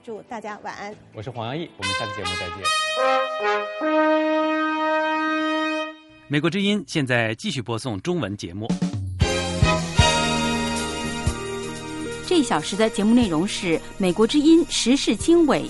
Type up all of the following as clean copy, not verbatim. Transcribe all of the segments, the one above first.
祝大家晚安。 我是黄洋溢，我们下期节目再见。美国之音现在继续播送中文节目。 这一小时的节目内容是美国之音时事经纬。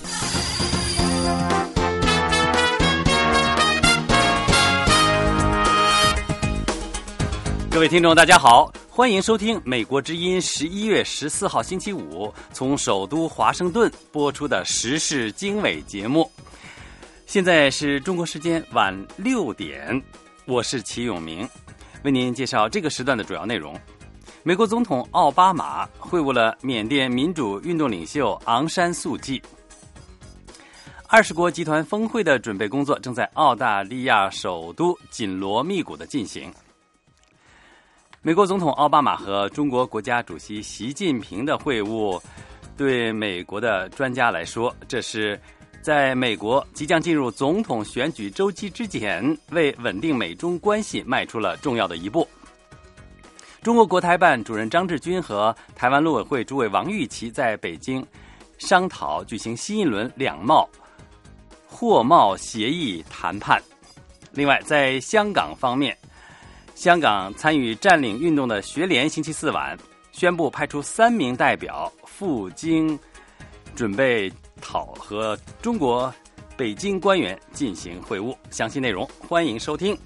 各位听众大家好，欢迎收听美国之音11月14号星期五从首都华盛顿播出的时事经纬节目。现在是中国时间晚6点，我是齐永明，为您介绍这个时段的主要内容。美国总统奥巴马会晤了缅甸民主运动领袖昂山素季。20国集团峰会的准备工作正在澳大利亚首都紧锣密鼓地进行。美国总统奥巴马和中国国家主席习近平的会晤，对美国的专家来说，这是在美国即将进入总统选举周期之前，为稳定美中关系迈出了重要的一步。中国国台办主任张志军和台湾陆委会主委王玉琦在北京商讨举行新一轮货贸协议谈判。另外，在香港方面，香港参与占领运动的学联星期四晚宣布派出3名代表赴京，准备和中国北京官员进行会晤。详细内容欢迎收听。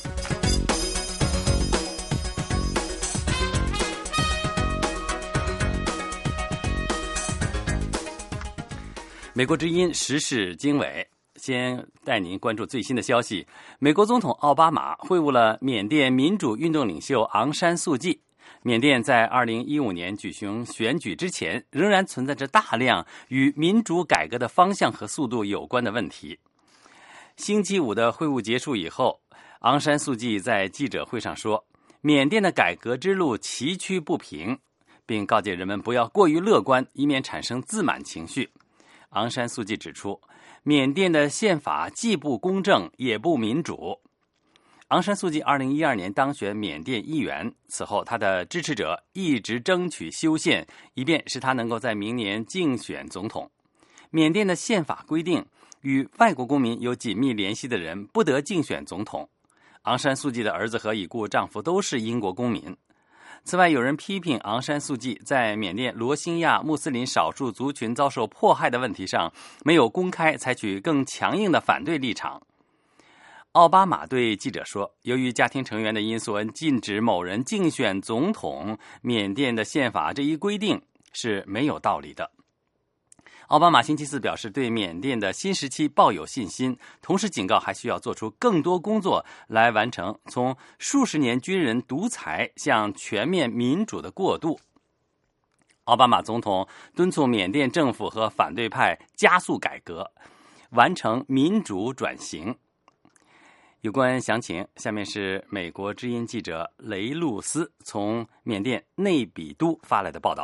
美国之音时事经纬，先带您关注最新的消息。美国总统奥巴马会晤了缅甸民主运动领袖昂山素季。缅甸在2015年举行选举之前，仍然存在着大量与民主改革的方向和速度有关的问题。星期五的会晤结束以后，昂山素季在记者会上说，缅甸的改革之路崎岖不平，并告诫人们不要过于乐观，以免产生自满情绪。昂山素季指出，缅甸的宪法既不公正也不民主。昂山素季2012年当选缅甸议员，此后他的支持者一直争取修宪，以便使他能够在明年竞选总统。缅甸的宪法规定，与外国公民有紧密联系的人不得竞选总统。昂山素季的儿子和已故丈夫都是英国公民。此外，有人批评昂山素季在缅甸罗兴亚穆斯林少数族群遭受迫害的问题上没有公开采取更强硬的反对立场。奥巴马对记者说，由于家庭成员的因素而禁止某人竞选总统，缅甸的宪法这一规定是没有道理的。奥巴马星期四表示对缅甸的新时期抱有信心，同时警告还需要做出更多工作来完成从数十年军人独裁向全面民主的过渡。奥巴马总统敦促缅甸政府和反对派加速改革，完成民主转型。有关详情，下面是美国之音记者雷露斯从缅甸内比都发来的报道。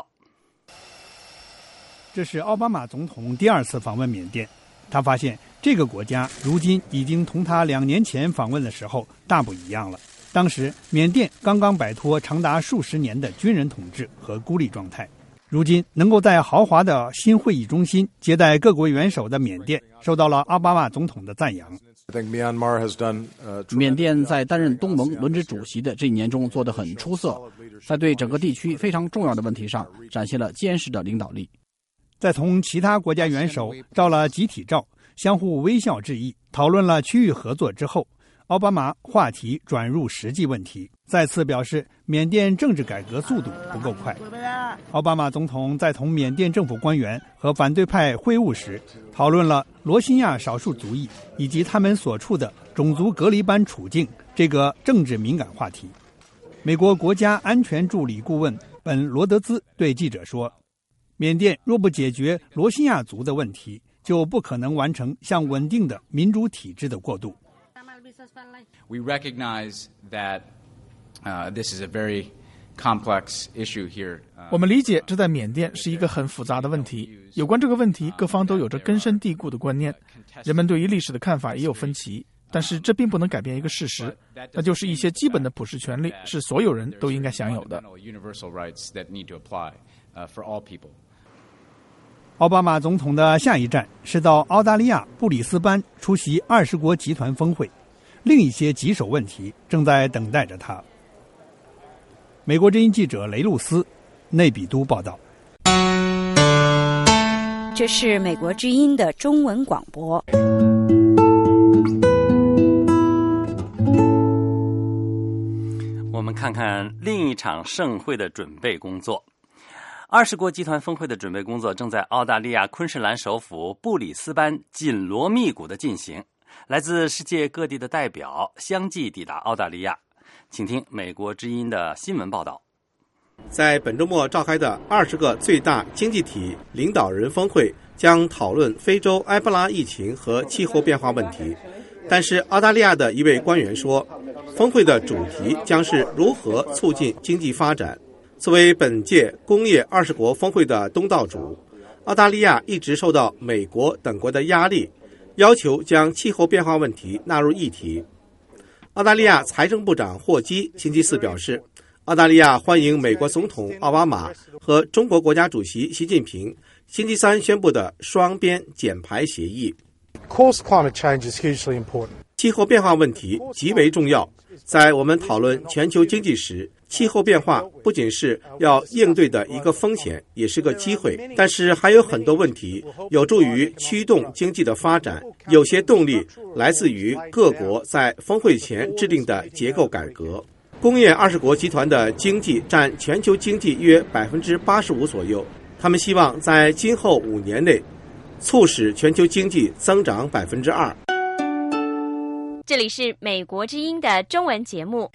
这是奥巴马总统第2次访问缅甸，他发现这个国家如今已经同他2年前访问的时候大不一样了。当时缅甸刚刚摆脱长达数十年的军人统治和孤立状态，如今能够在豪华的新会议中心接待各国元首的缅甸，受到了奥巴马总统的赞扬。 缅甸在担任东盟轮值主席的这一年中做得很出色，在对整个地区非常重要的问题上展现了坚实的领导力。 在同其他国家元首照了集体照，相互微笑致意，讨论了区域合作之后，奥巴马话题转入实际问题，再次表示缅甸政治改革速度不够快。奥巴马总统在同缅甸政府官员和反对派会晤时，讨论了罗兴亚少数族裔以及他们所处的种族隔离班处境这个政治敏感话题。美国国家安全助理顾问本·罗德兹对记者说，缅甸若不解决罗兴亚族的问题，就不可能完成向稳定的民主体制的过渡。 We recognize that this is a very complex issue here. 我们理解这在缅甸是一个很复杂的问题。有关这个问题，各方都有着根深蒂固的观念，人们对于历史的看法也有分歧。但是这并不能改变一个事实，那就是一些基本的普世权利是所有人都应该享有的。 奥巴马总统的下一站是到澳大利亚布里斯班出席20国集团峰会，另一些棘手问题正在等待着他。美国之音记者雷露斯，内比都报道。 这是美国之音的中文广播。 我们看看另一场盛会的准备工作。20国集团峰会的准备工作正在澳大利亚昆士兰首府布里斯班紧锣密鼓地进行，来自世界各地的代表相继抵达澳大利亚。请听美国之音的新闻报道。 在本周末召开的20个最大经济体领导人峰会将讨论非洲埃博拉疫情和气候变化问题，但是澳大利亚的一位官员说，峰会的主题将是如何促进经济发展。作为本届工业20国峰会的东道主，澳大利亚一直受到美国等国的压力，要求将气候变化问题纳入议题。澳大利亚财政部长霍基星期四表示，澳大利亚欢迎美国总统奥巴马和中国国家主席习近平星期三宣布的双边减排协议。气候变化问题极为重要。在我们讨论全球经济时，气候变化不仅是要应对的一个风险，也是个机会。但是还有很多问题有助于驱动经济的发展，有些动力来自于各国在峰会前制定的结构改革。工业20国集团的经济占全球经济约85%左右，他们希望在今后5年内促使全球经济增长2%。 这里是美国之音的中文节目。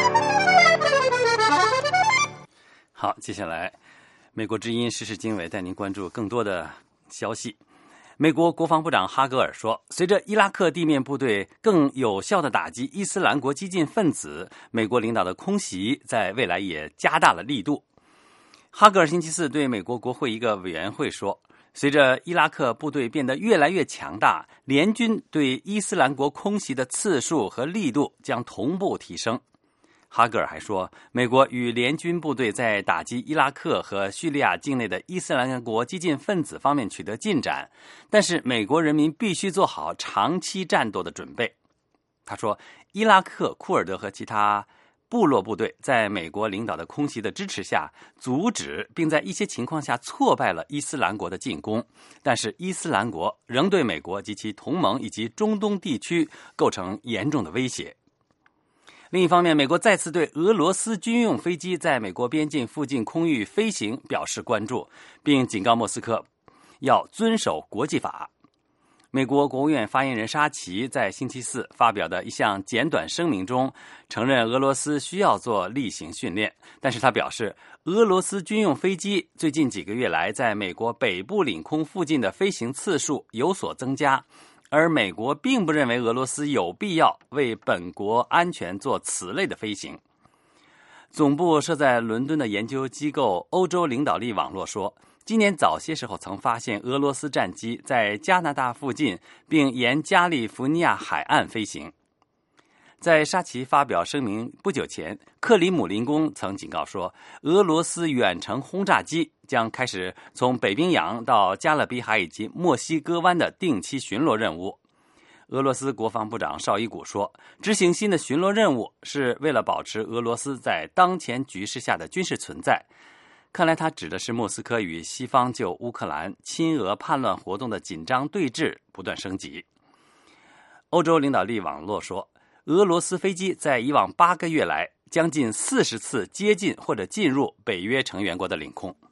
好，接下来美国之音时事经纬带您关注更多的消息。美国国防部长哈格尔说，随着伊拉克地面部队更有效地打击伊斯兰国激进分子，美国领导的空袭在未来也加大了力度。哈格尔星期四对美国国会一个委员会说，随着伊拉克部队变得越来越强大，联军对伊斯兰国空袭的次数和力度将同步提升。哈格尔还说，美国与联军部队在打击伊拉克和叙利亚境内的伊斯兰国激进分子方面取得进展，但是美国人民必须做好长期战斗的准备。他说，伊拉克库尔德和其他部落部队在美国领导的空袭的支持下，阻止并在一些情况下挫败了伊斯兰国的进攻，但是伊斯兰国仍对美国及其同盟以及中东地区构成严重的威胁。另一方面，美国再次对俄罗斯军用飞机在美国边境附近空域飞行表示关注，并警告莫斯科要遵守国际法。美国国务院发言人沙奇在星期四发表的一项简短声明中承认俄罗斯需要做例行训练，但是他表示，俄罗斯军用飞机最近几个月来在美国北部领空附近的飞行次数有所增加，而美国并不认为俄罗斯有必要为本国安全做此类的飞行。总部设在伦敦的研究机构欧洲领导力网络说，今年早些时候曾发现俄罗斯战机在加拿大附近，并沿加利福尼亚海岸飞行。在沙奇发表声明不久前，克里姆林宫曾警告说，俄罗斯远程轰炸机将开始从北冰洋到加勒比海以及墨西哥湾的定期巡逻任务。俄罗斯国防部长绍伊古说，执行新的巡逻任务是为了保持俄罗斯在当前局势下的军事存在。看来他指的是莫斯科与西方就乌克兰亲俄叛乱活动的紧张对峙不断升级。欧洲领导力网络说，俄罗斯飞机在以往8个月来将近40次接近或者进入北约成员国的领空。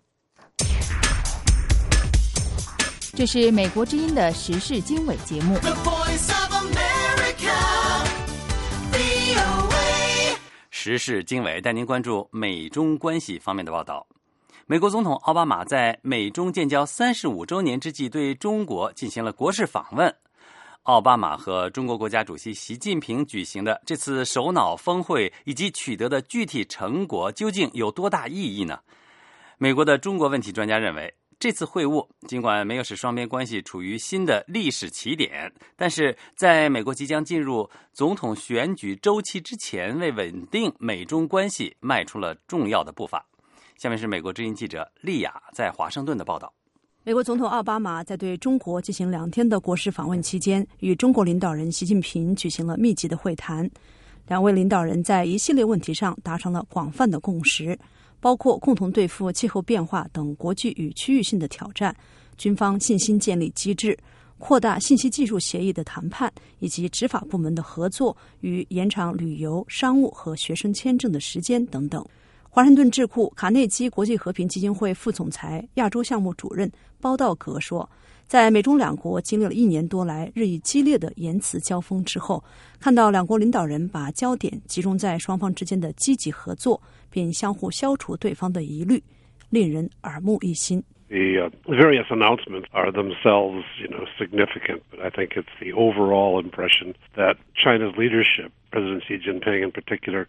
这是美国之音的时事经纬节目。 时事经纬带您关注美中关系方面的报道。美国总统奥巴马在美中建交35周年之际对中国进行了国事访问。奥巴马和中国国家主席习近平举行的这次首脑峰会以及取得的具体成果究竟有多大意义呢？美国的中国问题专家认为，这次会晤尽管没有使双边关系处于新的历史起点，但是在美国即将进入总统选举周期之前，为稳定美中关系迈出了重要的步伐。下面是美国之音记者丽雅在华盛顿的报道。 美国总统奥巴马在对中国进行2天的国事访问期间，与中国领导人习近平举行了密集的会谈。2位领导人在一系列问题上达成了广泛的共识，包括共同对付气候变化等国际与区域性的挑战、军方信心建立机制、扩大信息技术协议的谈判，以及执法部门的合作与延长旅游、商务和学生签证的时间等等。华盛顿智库卡内基国际和平基金会副总裁、亚洲项目主任包道格说，在美中2国经历了1年多来日益激烈的言辞交锋之后，看到2国领导人把焦点集中在双方之间的积极合作，并相互消除对方的疑虑，令人耳目一新。 The various announcements are themselves, significant, but I think it's the overall impression that China's leadership, President Xi Jinping in particular,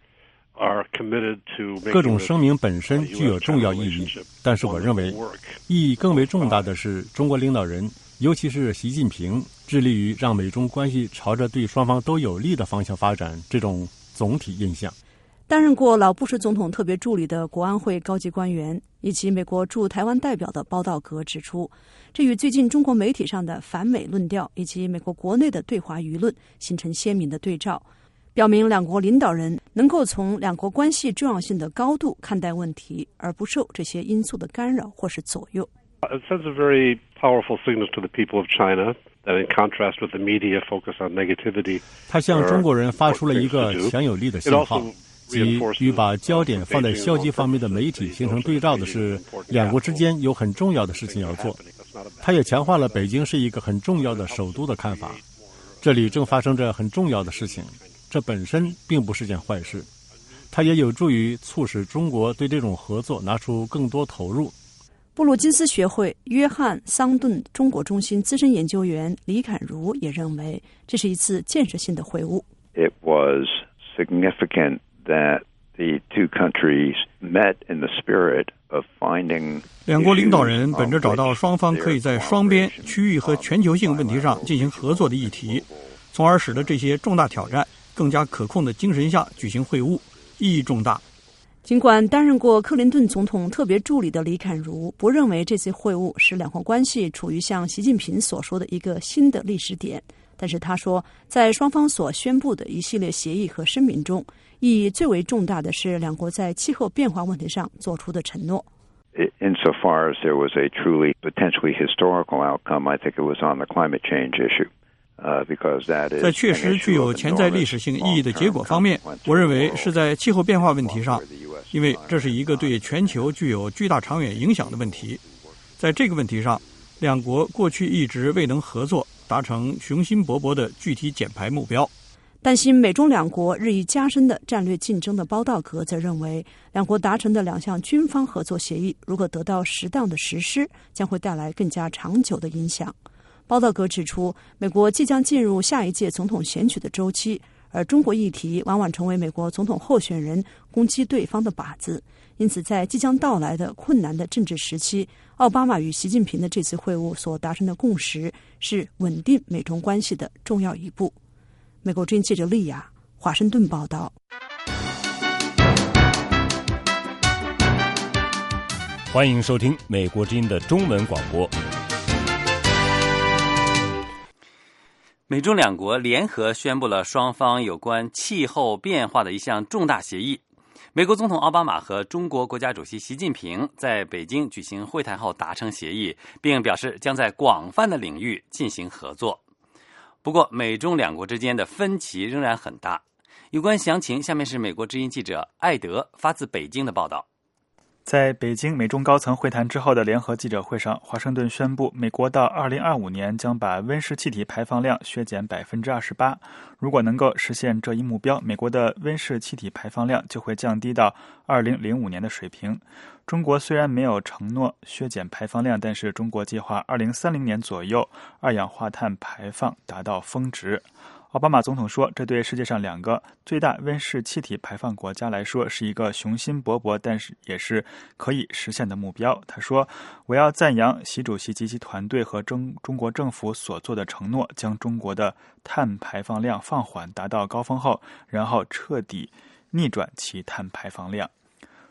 各种声明本身具有重要意义，但是我认为意义更为重大的是中国领导人，尤其是习近平，致力于让美中关系朝着对双方都有利的方向发展，这种总体印象。 担任过老布什总统特别助理的国安会高级官员以及美国驻台湾代表的包道格指出，这与最近中国媒体上的反美论调以及美国国内的对华舆论形成鲜明的对照，表明2国领导人能够从2国关系重要性的高度看待问题，而不受这些因素的干扰或是左右。 It sends a very powerful signal to the people of China that in contrast with the media focus on negativity. 它向中国人发出了一个强有力的信号，即与把焦点放在消极方面的媒体形成对照的是，2国之间有很重要的事情要做。它也强化了北京是一个很重要的首都的看法，这里正发生着很重要的事情。这本身并不是件坏事，它也有助于促使中国对这种合作拿出更多投入。 布鲁金斯学会约翰桑顿中国中心资深研究员李侃如也认为，这是一次建设性的会晤。 It was significant that the two countries met in the spirit of finding 2国领导人本着找到双方可以在双边、区域和全球性问题上进行合作的议题，从而使得这些重大挑战更加可控的精神下举行会晤，意义重大。 尽管担任过克林顿总统特别助理的李侃如不认为这次会晤使2国关系处于像习近平所说的一个新的历史点，但是他说，在双方所宣布的一系列协议和声明中，意义最为重大的是2国在气候变化问题上做出的承诺。 Insofar as there was a truly potentially historical outcome, I think it was on the climate change issue. 在确实具有潜在历史性意义的结果方面，我认为是在气候变化问题上，因为这是一个对全球具有巨大长远影响的问题。在这个问题上，2国过去一直未能合作达成雄心勃勃的具体减排目标。 担心美中2国日益加深的战略竞争的包道格则认为，2国达成的2项军方合作协议如果得到适当的实施，将会带来更加长久的影响。包道格指出，美国即将进入下一届总统选举的周期，而中国议题往往成为美国总统候选人攻击对方的靶子。因此，在即将到来的困难的政治时期，奥巴马与习近平的这次会晤所达成的共识是稳定美中关系的重要一步。美国之音记者丽亚，华盛顿报道。 欢迎收听美国之音的中文广播。 美中2国联合宣布了双方有关气候变化的一项重大协议。美国总统奥巴马和中国国家主席习近平在北京举行会谈后达成协议，并表示将在广泛的领域进行合作。不过，美中2国之间的分歧仍然很大。有关详情，下面是美国之音记者艾德发自北京的报道。 在北京美中高层会谈之后的联合记者会上，华盛顿宣布，美国到2025年将把温室气体排放量削减 28%。如果能够实现这一目标，美国的温室气体排放量就会降低到2005年的水平。中国虽然没有承诺削减排放量，但是中国计划2030年左右二氧化碳排放达到峰值。奥巴马总统说，这对世界上2个最大温室气体排放国家来说是一个雄心勃勃，但是也是可以实现的目标。他说，我要赞扬习主席及其团队和中国政府所做的承诺，将中国的碳排放量放缓达到高峰后，然后彻底逆转其碳排放量。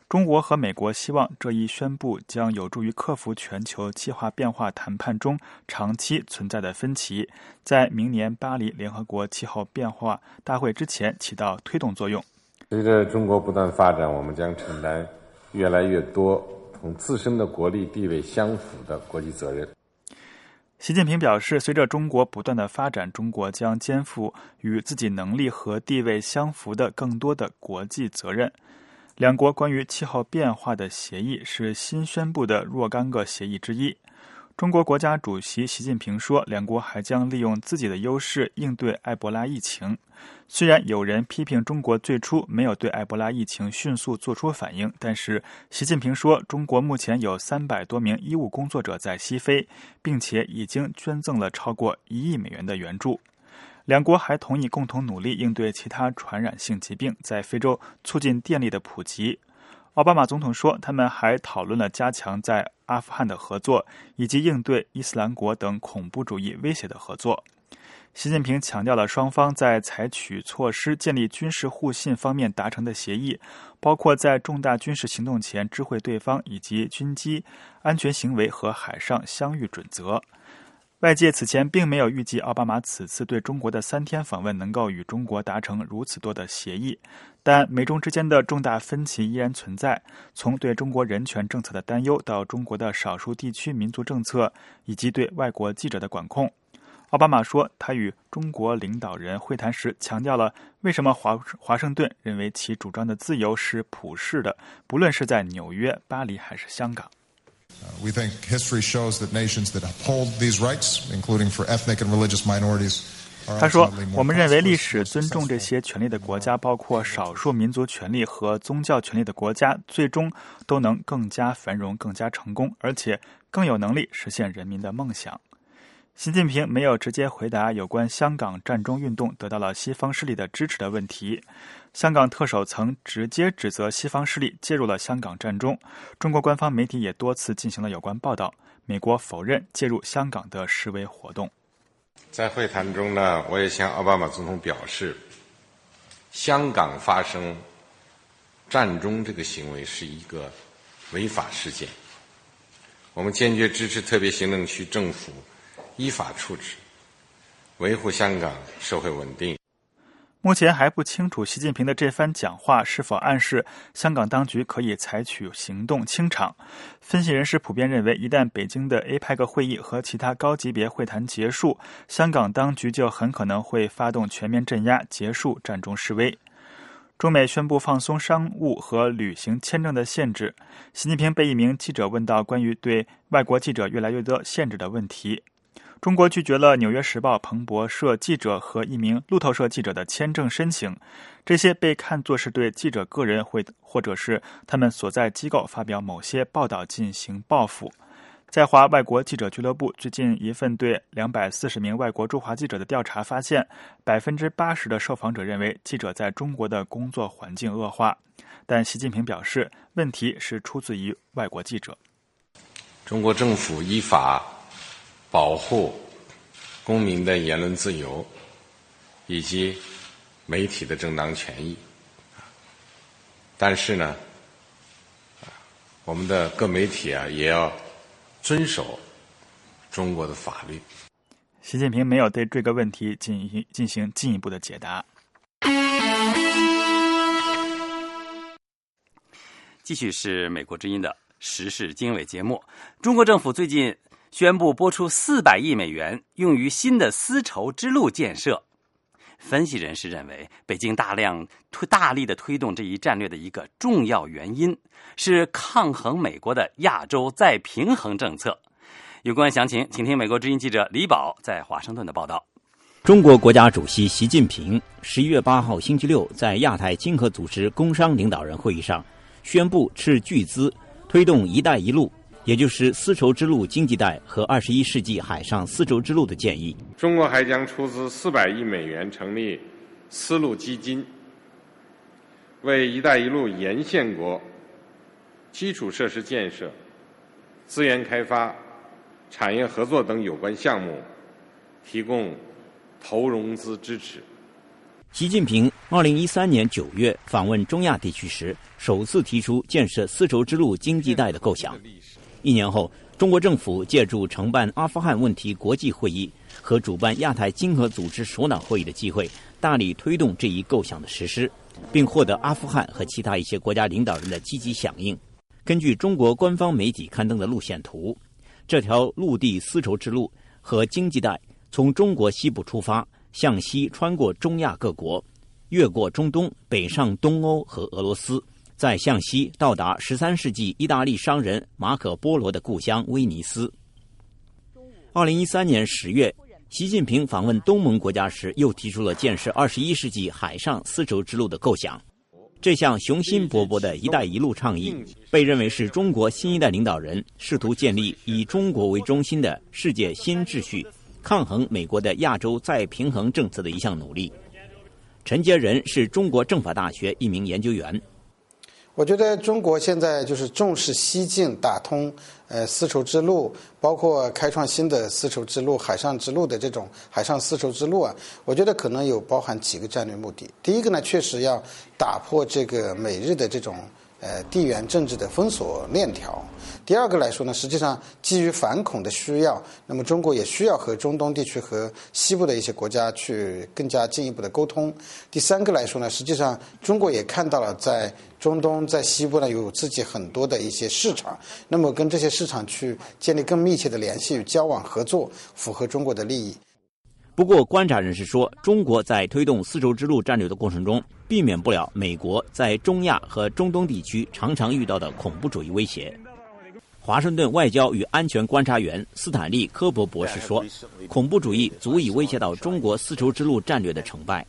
中国和美国希望这一宣布将有助于克服全球气候变化谈判中长期存在的分歧，在明年巴黎联合国气候变化大会之前起到推动作用。 随着中国不断发展，我们将承担越来越多同自身的国力地位相符的国际责任。 习近平表示，随着中国不断的发展，中国将肩负与自己能力和地位相符的更多的国际责任。两国关于气候变化的协议是新宣布的若干个协议之一。中国国家主席习近平说，两国还将利用自己的优势应对埃博拉疫情。虽然有人批评中国最初没有对埃博拉疫情迅速做出反应，但是习近平说，中国目前有300多名医务工作者在西非，并且已经捐赠了超过1亿美元的援助。两国还同意共同努力应对其他传染性疾病，在非洲促进电力的普及。奥巴马总统说，他们还讨论了加强在阿富汗的合作，以及应对伊斯兰国等恐怖主义威胁的合作。习近平强调了双方在采取措施建立军事互信方面达成的协议，包括在重大军事行动前知会对方，以及军机安全行为和海上相遇准则。外界此前并没有预计奥巴马此次对中国的3天访问能够与中国达成如此多的协议，但美中之间的重大分歧依然存在，从对中国人权政策的担忧到中国的少数地区民族政策，以及对外国记者的管控。奥巴马说，他与中国领导人会谈时强调了为什么华盛顿认为其主张的自由是普世的，不论是在纽约、巴黎还是香港。 We think history shows that nations that uphold these rights, including for ethnic and religious minorities, 他说，我们认为历史尊重这些权利的国家，包括少数民族权利和宗教权利的国家，最终都能更加繁荣、更加成功，而且更有能力实现人民的梦想。习近平没有直接回答有关香港占中运动得到了西方势力的支持的问题。香港特首曾直接指责西方势力介入了香港占中，中国官方媒体也多次进行了有关报道。美国否认介入香港的示威活动。 在会谈中呢，我也向奥巴马总统表示，香港发生占中这个行为是一个违法事件，我们坚决支持特别行政区政府依法处置，维护香港社会稳定。 目前还不清楚习近平的这番讲话是否暗示香港当局可以采取行动清场。分析人士普遍认为，一旦北京的 APEC 会议和其他高级别会谈结束，香港当局就很可能会发动全面镇压，结束占中示威。中美宣布放松商务和旅行签证的限制。习近平被一名记者问到关于对外国记者越来越多限制的问题。中国拒绝了《纽约时报》彭博社记者和一名路透社记者的签证申请，这些被看作是对记者个人或者是他们所在机构发表某些报道进行报复。在华外国记者俱乐部最近一份对240名外国驻华记者的调查发现，80%的受访者认为记者在中国的工作环境恶化，但习近平表示，问题是出自于外国记者。 中国政府依法保护公民的言论自由以及媒体的正当权益，但是呢，我们的各媒体也要遵守中国的法律。 习近平没有对这个问题进行进一步的解答。 继续是美国之音的时事经纬节目。中国政府最近宣布拨出400亿美元用于新的丝绸之路建设。分析人士认为，北京大力的推动这一战略的一个重要原因是抗衡美国的亚洲再平衡政策。有关详情，请听美国之音记者李宝在华盛顿的报道。 中国国家主席习近平11月8号星期六在亚太经合组织工商领导人会议上宣布斥巨资推动“一带一路”，也就是丝绸之路经济带和21世纪海上丝绸之路的建议。 中国还将出资400亿美元成立丝路基金，为“一带一路”沿线国基础设施建设、资源开发、产业合作等有关项目提供投融资支持。 习近平2013年9月访问中亚地区时，首次提出建设丝绸之路经济带的构想。1年后，中国政府借助承办阿富汗问题国际会议和主办亚太经合组织首脑会议的机会，大力推动这一构想的实施，并获得阿富汗和其他一些国家领导人的积极响应。根据中国官方媒体刊登的路线图，这条陆地丝绸之路和经济带从中国西部出发，向西穿过中亚各国，越过中东，北上东欧和俄罗斯，再向西到达13世纪意大利商人马可·波罗的故乡威尼斯。2013年10月，习近平访问东盟国家时，又提出了建设21世纪海上丝绸之路的构想。这项雄心勃勃的一带一路倡议被认为是中国新一代领导人试图建立以中国为中心的世界新秩序，抗衡美国的亚洲再平衡政策的一项努力。陈杰仁是中国政法大学一名研究员。 我觉得中国现在就是重视西进打通丝绸之路，包括开创新的丝绸之路、海上之路的这种海上丝绸之路啊，我觉得可能有包含几个战略目的。第一个呢，确实要打破这个美日的这种地缘政治的封锁链条。第二个来说呢，实际上基于反恐的需要，那么中国也需要和中东地区和西部的一些国家去更加进一步的沟通。第三个来说呢，实际上中国也看到了在中东在西部呢有自己很多的一些市场，那么跟这些市场去建立更密切的联系与交往合作，符合中国的利益。 不过观察人士说，中国在推动丝绸之路战略的过程中，避免不了美国在中亚和中东地区常常遇到的恐怖主义威胁。华盛顿外交与安全观察员斯坦利·科伯博士说，恐怖主义足以威胁到中国丝绸之路战略的成败。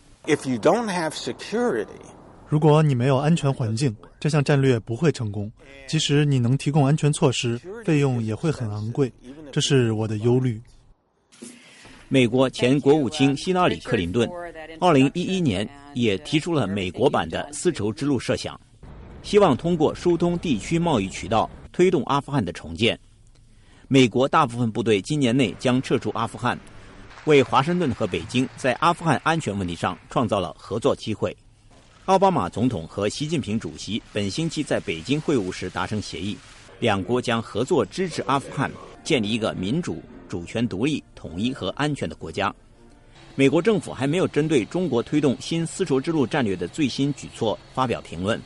如果你没有安全环境，这项战略不会成功。即使你能提供安全措施，费用也会很昂贵，这是我的忧虑。 美国前国务卿希拉里·克林顿2011年也提出了美国版的丝绸之路设想，希望通过疏通地区贸易渠道推动阿富汗的重建。美国大部分部队今年内将撤出阿富汗，为华盛顿和北京在阿富汗安全问题上创造了合作机会。奥巴马总统和习近平主席本星期在北京会晤时达成协议，两国将合作支持阿富汗建立一个民主、主权独立、统一和安全的国家。美国政府还没有针对中国推动新丝绸之路战略的最新举措发表评论。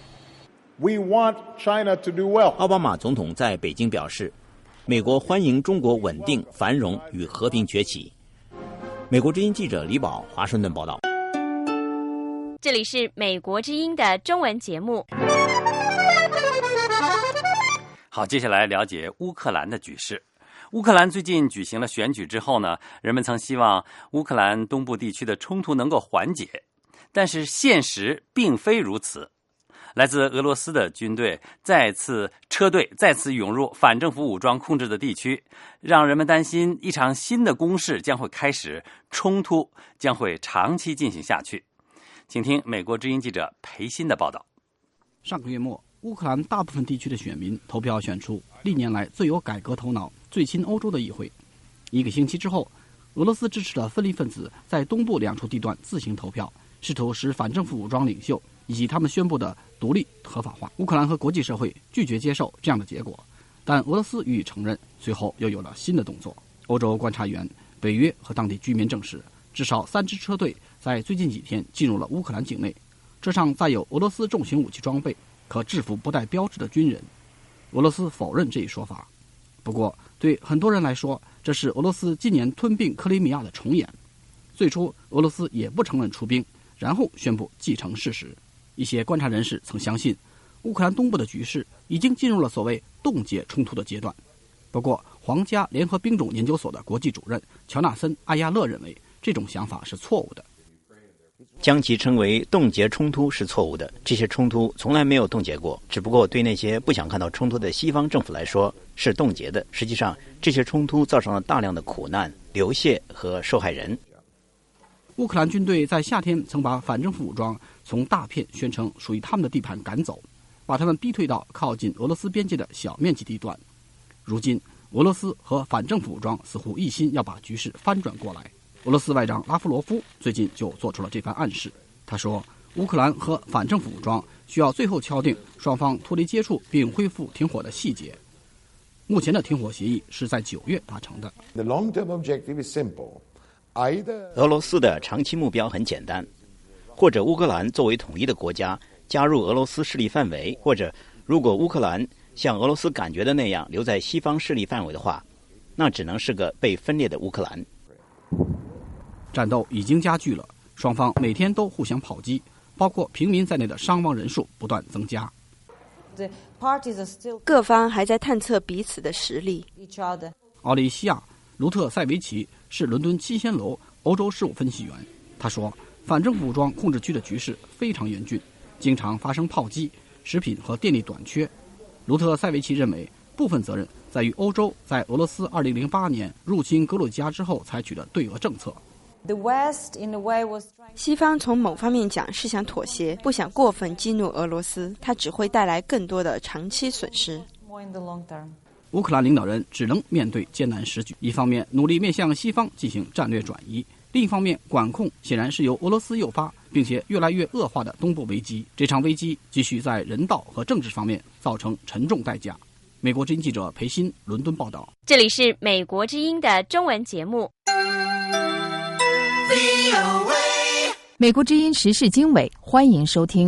奥巴马总统在北京表示，美国欢迎中国稳定、繁荣与和平崛起。美国之音记者李宝，华盛顿报道。 这里是美国之音的中文节目。 好，接下来了解乌克兰的局势。乌克兰最近举行了选举之后呢，人们曾希望乌克兰东部地区的冲突能够缓解，但是现实并非如此。来自俄罗斯的军队再次涌入反政府武装控制的地区，让人们担心一场新的攻势将会开始，冲突将会长期进行下去。请听美国之音记者裴鑫的报道。 上个月末，乌克兰大部分地区的选民投票选出历年来最有改革头脑、最亲欧洲的议会。1个星期之后，俄罗斯支持的分离分子在东部2处地段自行投票，试图使反政府武装领袖以及他们宣布的独立合法化。乌克兰和国际社会拒绝接受这样的结果，但俄罗斯予以承认。随后又有了新的动作。欧洲观察员、北约和当地居民证实，至少3支车队在最近几天进入了乌克兰境内，车上载有俄罗斯重型武器装备，可制服不带标志的军人。俄罗斯否认这一说法。不过，对很多人来说，这是俄罗斯今年吞并克里米亚的重演。最初，俄罗斯也不承认出兵，然后宣布继承事实。一些观察人士曾相信，乌克兰东部的局势已经进入了所谓冻结冲突的阶段。不过，皇家联合兵种研究所的国际主任乔纳森·阿亚勒认为，这种想法是错误的。 将其称为冻结冲突是错误的，这些冲突从来没有冻结过，只不过对那些不想看到冲突的西方政府来说是冻结的。实际上，这些冲突造成了大量的苦难、流血和受害人。 乌克兰军队在夏天曾把反政府武装从大片宣称属于他们的地盘赶走，把他们逼退到靠近俄罗斯边界的小面积地段。如今，俄罗斯和反政府武装似乎一心要把局势翻转过来。俄罗斯外长拉夫罗夫最近就做出了这番暗示。 他说，乌克兰和反政府武装需要最后敲定双方脱离接触并恢复停火的细节。目前的停火协议是在9月达成的。 俄罗斯的长期目标很简单，或者乌克兰作为统一的国家加入俄罗斯势力范围，或者如果乌克兰像俄罗斯感觉的那样留在西方势力范围的话，那只能是个被分裂的乌克兰。 战斗已经加剧了，双方每天都互相炮击，包括平民在内的伤亡人数不断增加。 各方还在探测彼此的实力。 奥利西亚·卢特塞维奇是伦敦七仙楼欧洲事务分析员，他说，反政府武装控制区的局势非常严峻，经常发生炮击，食品和电力短缺。卢特塞维奇认为，部分责任在于欧洲在俄罗斯2008年入侵格鲁吉亚之后采取的对俄政策。 西方从某方面讲是想妥协，不想过分激怒俄罗斯，它只会带来更多的长期损失。 乌克兰领导人只能面对艰难时局，一方面努力面向西方进行战略转移，另一方面管控显然是由俄罗斯诱发并且越来越恶化的东部危机。这场危机继续在人道和政治方面造成沉重代价。美国之音记者裴鑫伦敦报道。 这里是美国之音的中文节目。 美国之音时事经纬，欢迎收听。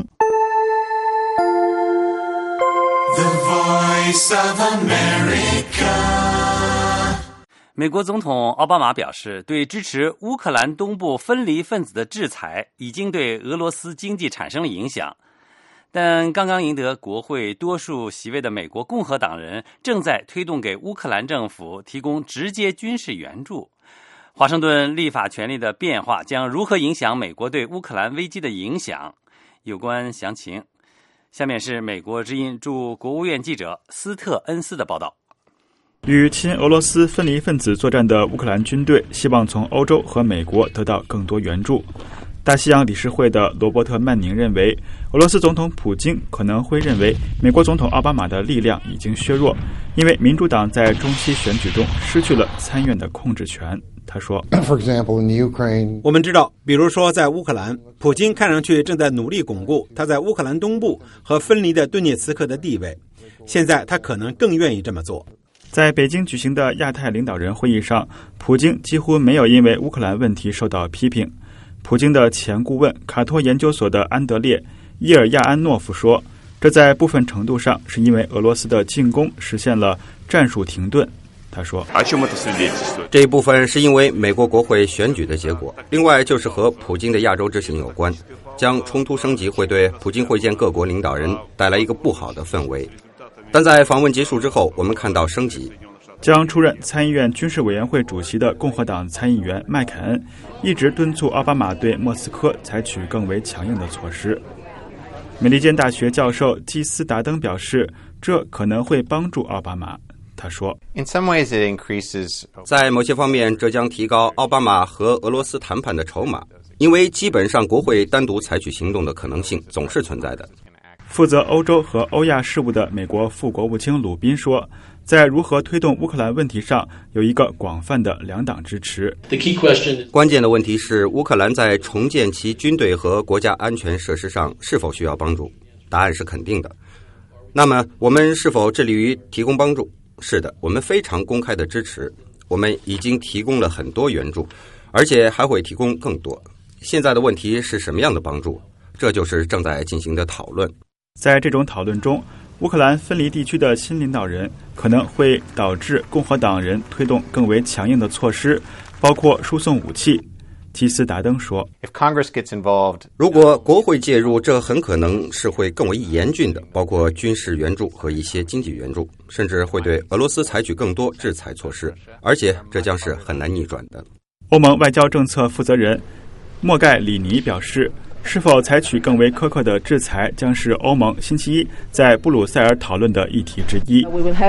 The Voice of America。 美国总统奥巴马表示，对支持乌克兰东部分离分子的制裁已经对俄罗斯经济产生了影响，但刚刚赢得国会多数席位的美国共和党人正在推动给乌克兰政府提供直接军事援助。华盛顿立法权力的变化将如何影响美国对乌克兰危机的影响？有关详情，下面是美国之音驻国务院记者斯特恩斯的报道。 与亲俄罗斯分离分子作战的乌克兰军队希望从欧洲和美国得到更多援助。大西洋理事会的罗伯特·曼宁认为，俄罗斯总统普京可能会认为美国总统奥巴马的力量已经削弱，因为民主党在中期选举中失去了参院的控制权。他说， 我们知道，比如说在乌克兰，普京看上去正在努力巩固他在乌克兰东部和分离的顿涅茨克的地位，现在他可能更愿意这么做。 在北京举行的亚太领导人会议上，普京几乎没有因为乌克兰问题受到批评。普京的前顾问卡托研究所的安德烈·伊尔亚安诺夫说，这在部分程度上是因为俄罗斯的进攻实现了战术停顿。他说， 这一部分是因为美国国会选举的结果，另外就是和普京的亚洲之行有关。将冲突升级会对普京会见各国领导人带来一个不好的氛围，但在访问结束之后，我们看到升级。 将出任参议院军事委员会主席的共和党参议员麦凯恩一直敦促奥巴马对莫斯科采取更为强硬的措施。美利坚大学教授基斯达登表示，这可能会帮助奥巴马。他说， 在某些方面，这将提高奥巴马和俄罗斯谈判的筹码，因为基本上国会单独采取行动的可能性总是存在的。 负责欧洲和欧亚事务的美国副国务卿鲁宾说，在如何推动乌克兰问题上有一个广泛的两党支持。 关键的问题是，乌克兰在重建其军队和国家安全设施上是否需要帮助？答案是肯定的。那么，我们是否致力于提供帮助？是的，我们非常公开的支持。我们已经提供了很多援助，而且还会提供更多。现在的问题是什么样的帮助？这就是正在进行的讨论。 在这种讨论中，乌克兰分离地区的新领导人可能会导致共和党人推动更为强硬的措施，包括输送武器。基斯达登说， 如果国会介入，这很可能是会更为严峻的，包括军事援助和一些经济援助，甚至会对俄罗斯采取更多制裁措施，而且这将是很难逆转的。 欧盟外交政策负责人莫盖里尼表示，是否采取更为苛刻的制裁将是欧盟星期一在布鲁塞尔讨论的议题之一。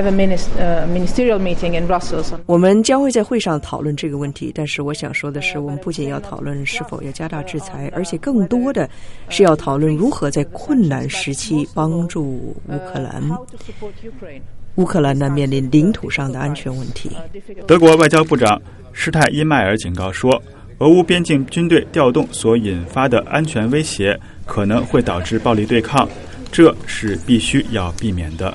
我们将会在会上讨论这个问题，但是我想说的是，我们不仅要讨论是否要加大制裁，而且更多的是要讨论如何在困难时期帮助乌克兰。乌克兰呢面临领土上的安全问题。 德国外交部长施泰因迈尔警告说， 俄乌边境军队调动所引发的安全威胁可能会导致暴力对抗，这是必须要避免的。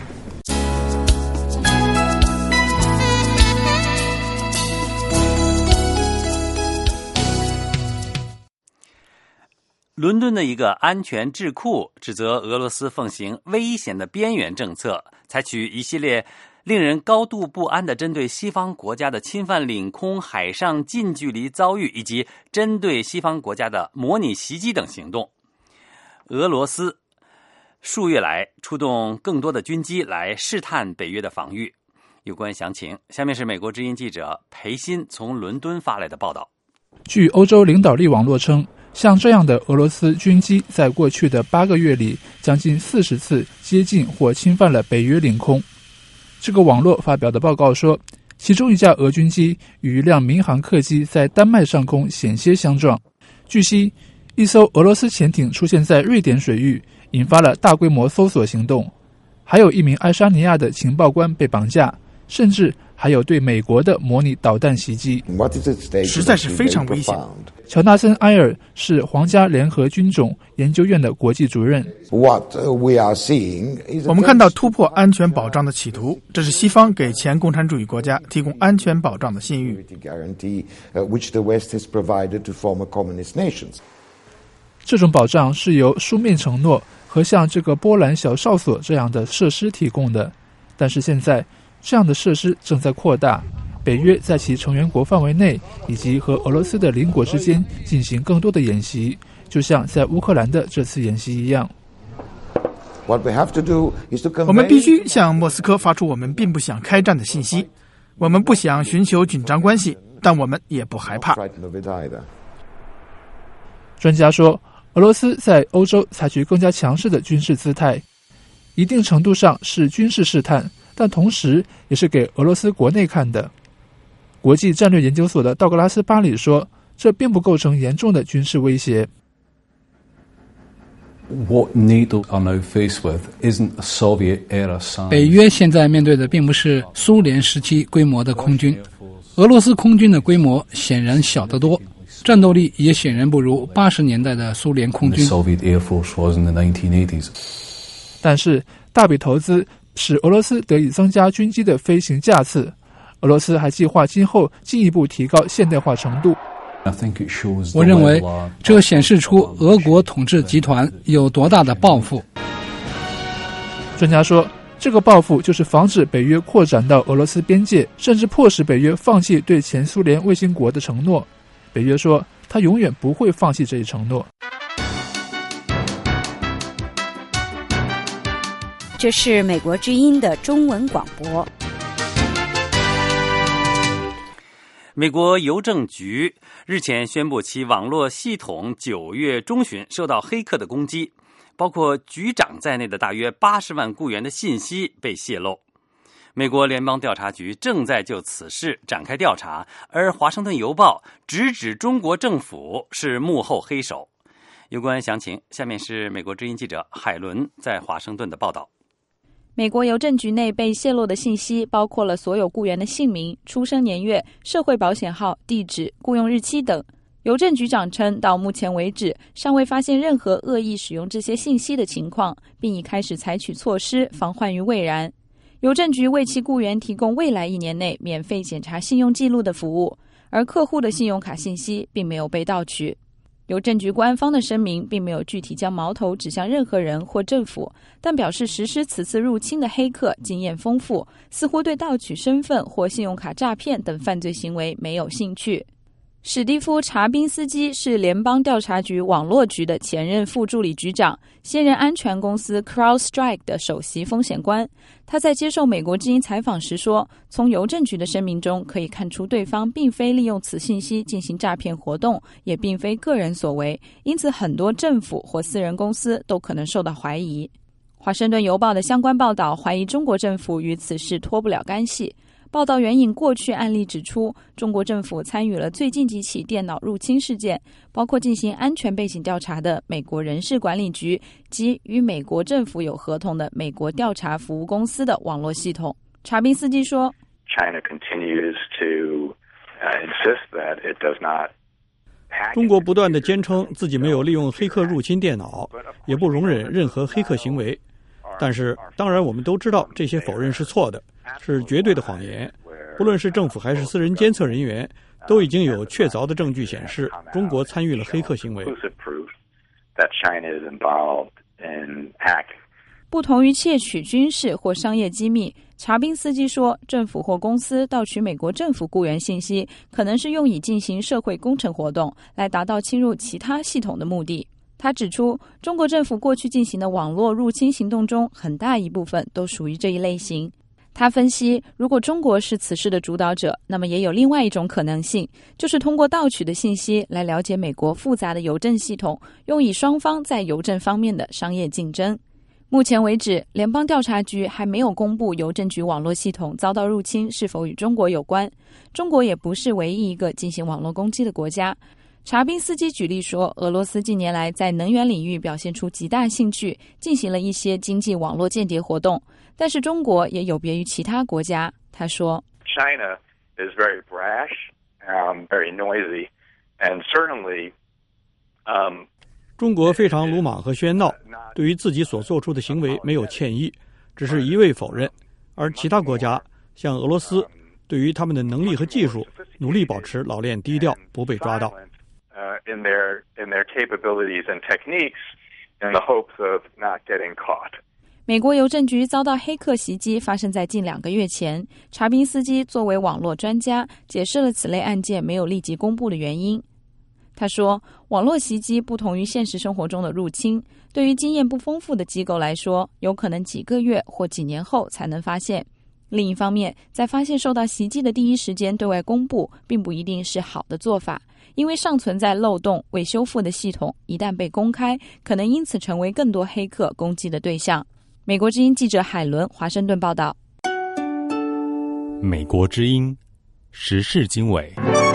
伦敦的一个安全智库指责俄罗斯奉行危险的边缘政策，采取一系列令人高度不安的针对西方国家的侵犯领空、海上近距离遭遇，以及针对西方国家的模拟袭击等行动。俄罗斯数月来出动更多的军机来试探北约的防御。有关详情，下面是美国之音记者裴鑫从伦敦发来的报道。 据欧洲领导力网络称，像这样的俄罗斯军机在过去的8个月里将近40次接近或侵犯了北约领空。这个网络发表的报告说，其中一架俄军机与一辆民航客机在丹麦上空险些相撞。据悉，一艘俄罗斯潜艇出现在瑞典水域，引发了大规模搜索行动。还有一名爱沙尼亚的情报官被绑架，甚至还有对美国的模拟导弹袭击， 实在是非常危险。 乔纳森·埃尔是皇家联合军种研究院的国际主任。 我们看到突破安全保障的企图，这是西方给前共产主义国家提供安全保障的信誉。 这种保障是由书面承诺和像这个波兰小哨所这样的设施提供的，但是现在这样的设施正在扩大，北约在其成员国范围内以及和俄罗斯的邻国之间进行更多的演习，就像在乌克兰的这次演习一样。 我们必须向莫斯科发出我们并不想开战的信息，我们不想寻求紧张关系，但我们也不害怕。 专家说，俄罗斯在欧洲采取更加强势的军事姿态，一定程度上是军事试探，但同时也是给俄罗斯国内看的。国际战略研究所的道格拉斯·巴里说，这并不构成严重的军事威胁。 北约现在面对的并不是苏联时期规模的空军，俄罗斯空军的规模显然小得多，战斗力也显然不如80年代的苏联空军。 但是大笔投资使俄罗斯得以增加军机的飞行架次，俄罗斯还计划今后进一步提高现代化程度。 我认为这显示出俄国统治集团有多大的抱负。 专家说，这个抱负就是防止北约扩展到俄罗斯边界，甚至迫使北约放弃对前苏联卫星国的承诺。北约说，他永远不会放弃这一承诺。 这是美国之音的中文广播。 美国邮政局日前宣布，其网络系统9月中旬受到黑客的攻击，包括局长在内的大约80万雇员的信息被泄露。美国联邦调查局正在就此事展开调查，而《华盛顿邮报》直指中国政府是幕后黑手。有关详情，下面是美国之音记者海伦在华盛顿的报道。 美国邮政局内被泄露的信息包括了所有雇员的姓名、出生年月、社会保险号、地址、雇佣日期等。邮政局长称，到目前为止尚未发现任何恶意使用这些信息的情况，并已开始采取措施防患于未然。邮政局为其雇员提供未来1年内免费检查信用记录的服务，而客户的信用卡信息并没有被盗取。邮政局官方的声明并没有具体将矛头指向任何人或政府，但表示实施此次入侵的黑客经验丰富，似乎对盗取身份或信用卡诈骗等犯罪行为没有兴趣。史蒂夫·查宾斯基是联邦调查局网络局的前任副助理局长，现任安全公司 CrowdStrike 的首席风险官。他在接受美国之音采访时说，从邮政局的声明中可以看出，对方并非利用此信息进行诈骗活动，也并非个人所为，因此很多政府或私人公司都可能受到怀疑。华盛顿邮报的相关报道怀疑中国政府与此事脱不了干系。报道援引过去案例指出，中国政府参与了最近几起电脑入侵事件，包括进行安全背景调查的美国人事管理局及与美国政府有合同的美国调查服务公司的网络系统。查宾斯基说， China continues to insist that it does not 中国不断地坚称自己没有利用黑客入侵电脑，也不容忍任何黑客行为。但是，当然我们都知道这些否认是错的，是绝对的谎言。不论是政府还是私人监测人员，都已经有确凿的证据显示中国参与了黑客行为。 不同于窃取军事或商业机密，查宾斯基说，政府或公司盗取美国政府雇员信息，可能是用以进行社会工程活动，来达到侵入其他系统的目的。他指出，中国政府过去进行的网络入侵行动中，很大一部分都属于这一类型。他分析，如果中国是此事的主导者，那么也有另外一种可能性，就是通过盗取的信息来了解美国复杂的邮政系统，用以双方在邮政方面的商业竞争。目前为止，联邦调查局还没有公布邮政局网络系统遭到入侵是否与中国有关。中国也不是唯一一个进行网络攻击的国家。查宾斯基举例说，俄罗斯近年来在能源领域表现出极大兴趣，进行了一些经济网络间谍活动。但是中国也有别于其他国家，他说 China is very brash, very noisy, and certainly, 中国非常鲁莽和喧闹，对于自己所做出的行为没有歉意，只是一味否认。而其他国家，像俄罗斯，对于他们的能力和技术，努力保持老练低调，不被抓到。 in their capabilities and techniques in the hopes of not getting caught. 美国邮政局遭到黑客袭击发生在近2个月前，查宾斯基作为网络专家解释了此类案件没有立即公布的原因。他说，网络袭击不同于现实生活中的入侵，对于经验不丰富的机构来说，有可能几个月或几年后才能发现。另一方面，在发现受到袭击的第一时间对外公布，并不一定是好的做法，因为尚存在漏洞未修复的系统，一旦被公开，可能因此成为更多黑客攻击的对象。美国之音记者海伦华盛顿报道。 美国之音时事经纬。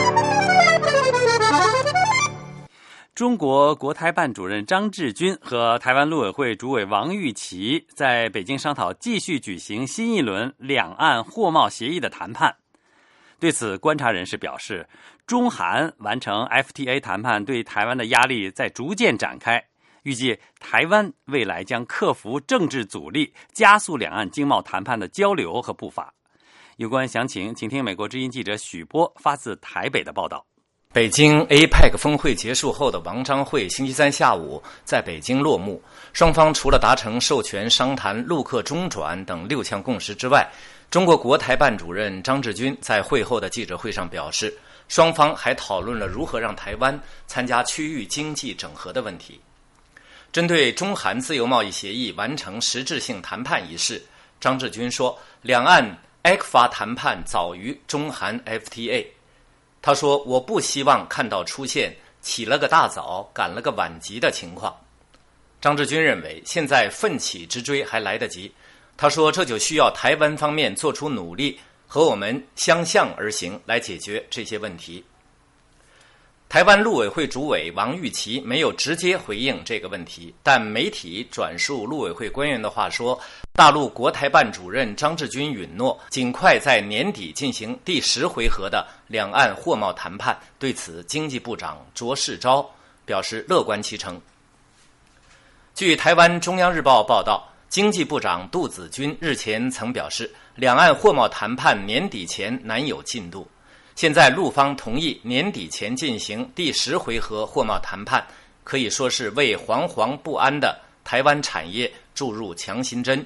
中国国台办主任张志军和台湾陆委会主委王玉琦在北京商讨继续举行新一轮两岸货贸协议的谈判。对此，观察人士表示，中韩完成 FTA 谈判对台湾的压力在逐渐展开，预计台湾未来将克服政治阻力，加速两岸经贸谈判的交流和步伐。有关详情，请听美国之音记者许波发自台北的报道。 北京 APEC 峰会结束后的王章会星期三下午在北京落幕，双方除了达成授权商谈陆客中转等6项共识之外，中国国台办主任张志军在会后的记者会上表示，双方还讨论了如何让台湾参加区域经济整合的问题。针对中韩自由贸易协议完成实质性谈判一事，张志军说，两岸 ECFA 谈判早于中韩 FTA。他说，我不希望看到出现起了个大早赶了个晚集的情况。张志军认为现在奋起直追还来得及。他说，这就需要台湾方面做出努力，和我们相向而行来解决这些问题。台湾陆委会主委王玉琦没有直接回应这个问题，但媒体转述陆委会官员的话说，大陆国台办主任张志军允诺尽快在年底进行第10回合的两岸货贸谈判，对此经济部长卓世钊表示乐观其成。据台湾中央日报报道，经济部长杜子君日前曾表示，两岸货贸谈判年底前难有进度。现在陆方同意年底前进行第10回合货贸谈判，可以说是为惶惶不安的台湾产业注入强心针。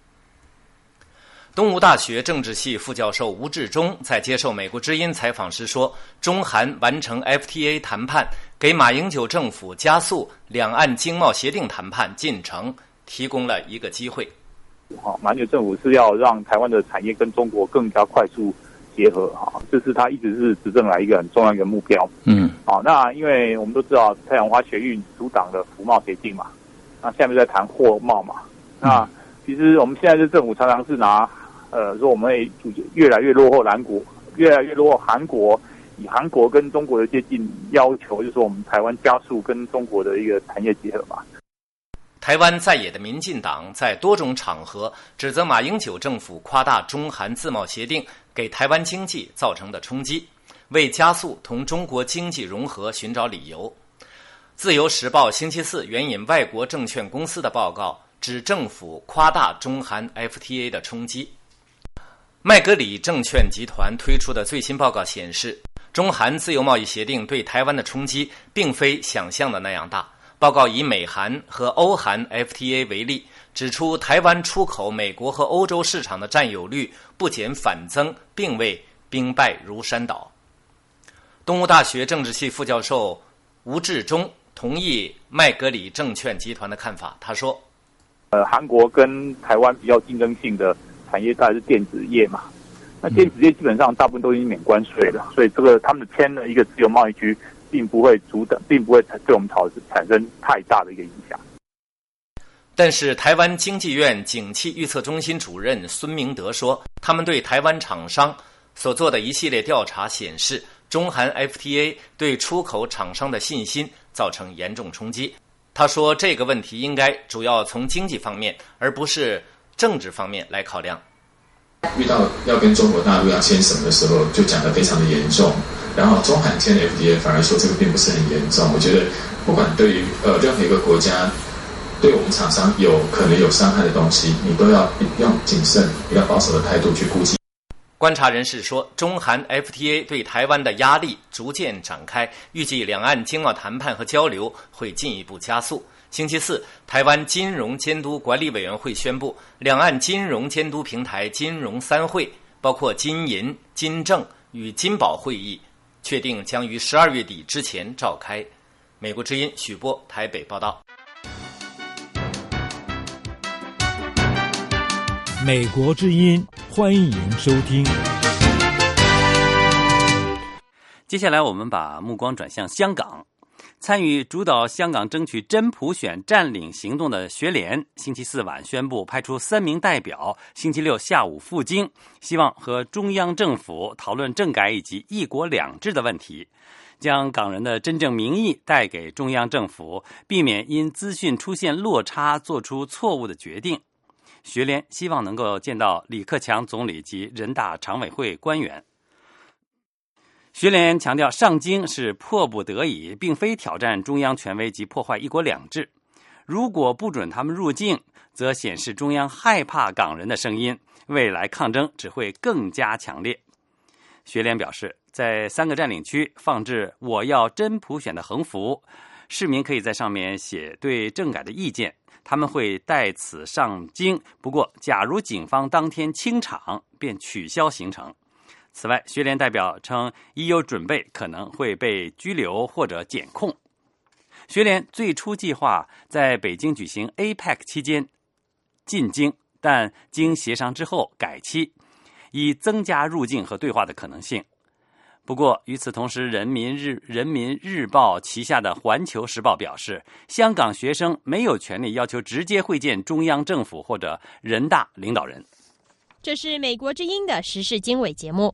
东吴大学政治系副教授吴志忠在接受美国之音采访时说，中韩完成 FTA 谈判，给马英九政府加速两岸经贸协定谈判进程提供了一个机会。 马英九政府是要让台湾的产业跟中国更加快速结合，这是他一直是执政来一个很重要的一个目标。那因为我们都知道太阳花学运阻挡了服贸协定嘛，那下面在谈货贸嘛。那其实我们现在的政府常常是拿说我们会越来越落后韩国，以韩国跟中国的接近要求，就是说我们台湾加速跟中国的一个产业结合嘛。 台湾在野的民进党在多种场合指责马英九政府夸大中韩自贸协定给台湾经济造成的冲击。 为加速同中国经济融合寻找理由。自由时报星期四援引外国证券公司的报告，指政府夸大中韩 FTA 的冲击。麦格里证券集团推出的最新报告显示，中韩自由贸易协定对台湾的冲击并非想象的那样大。报告以美韩和欧韩 FTA 为例，指出台湾出口美国和欧洲市场的占有率不减反增，并未兵败如山倒。东吴大学政治系副教授吴志忠同意麦格里证券集团的看法，他说： 韩国跟台湾比较竞争性的产业大概是电子业嘛，那电子业基本上大部分都已经免关税了，所以这个他们签了一个自由贸易区，并不会对我们产生太大的一个影响。 但是台湾经济院景气预测中心主任孙明德说，他们对台湾厂商所做的一系列调查显示，中韩 FTA 对出口厂商的信心造成严重冲击。他说，这个问题应该主要从经济方面，而不是政治方面来考量。 遇到要跟中国大陆要签什么的时候，就讲得非常的严重。然后中韩签 FTA 反而说这个并不是很严重。我觉得不管对于任何一个国家，对我们厂商可能有伤害的东西，你都要用谨慎、比较保守的态度去估计。 观察人士说，中韩 FTA 对台湾的压力逐渐展开，预计两岸经贸谈判和交流会进一步加速。星期四，台湾金融监督管理委员会宣布，两岸金融监督平台金融3会，包括金银、金正与金保会议，确定将于12月底之前召开。美国之音许波台北报道。 美国之音，欢迎收听。 接下来我们把目光转向香港。参与主导香港争取真普选占领行动的学联，星期四晚宣布派出3名代表，星期六下午赴京，希望和中央政府讨论政改以及一国两制的问题，将港人的真正民意带给中央政府，避免因资讯出现落差做出错误的决定。学联希望能够见到李克强总理及人大常委会官员。学联强调，上京是迫不得已，并非挑战中央权威及破坏一国两制。如果不准他们入境，则显示中央害怕港人的声音，未来抗争只会更加强烈。学联表示，在3个占领区放置我要真普选的横幅，市民可以在上面写对政改的意见，他们会带此上京。不过，假如警方当天清场，便取消行程。此外，学联代表称，已有准备可能会被拘留或者检控。学联最初计划在北京举行 APEC 期间进京，但经协商之后改期，以增加入境和对话的可能性。不过，与此同时，人民日报旗下的环球时报表示，香港学生没有权利要求直接会见中央政府或者人大领导人。 这是美国之音的时事经纬节目。